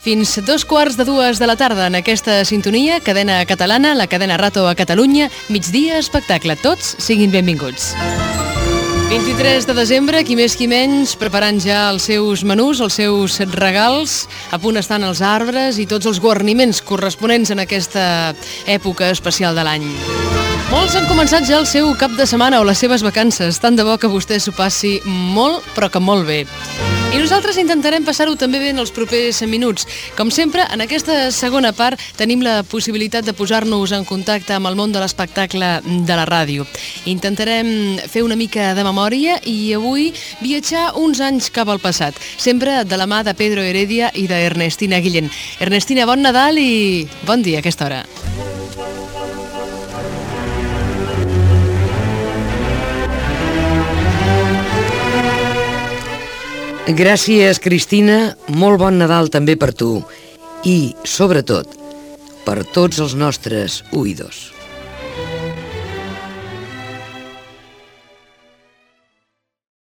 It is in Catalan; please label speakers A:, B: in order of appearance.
A: Fins 2:15 de la tarda en aquesta sintonia, cadena catalana, la cadena Rato a Catalunya, migdia espectacle. Tots siguin benvinguts. 23 de desembre, qui més qui menys, preparant ja els seus menús, els seus regals. A punt estan els arbres i tots els guarniments corresponents en aquesta època especial de l'any. Molts han començat ja el seu cap de setmana o les seves vacances. Tant de bo que vostè s'ho passi molt, però que molt bé. I nosaltres intentarem passar-ho també bé en els propers minuts. Com sempre, en aquesta segona part tenim la possibilitat de posar-nos en contacte amb el món de l'espectacle de la ràdio. Intentarem fer una mica de memòria i avui viatjar uns anys cap al passat, sempre de la mà de Pedro Heredia i d'Ernestina Guillén. Ernestina, bon Nadal i bon dia a aquesta hora.
B: Gràcies, Cristina. Molt bon Nadal també per tu. I, sobretot, per tots els nostres oïdors.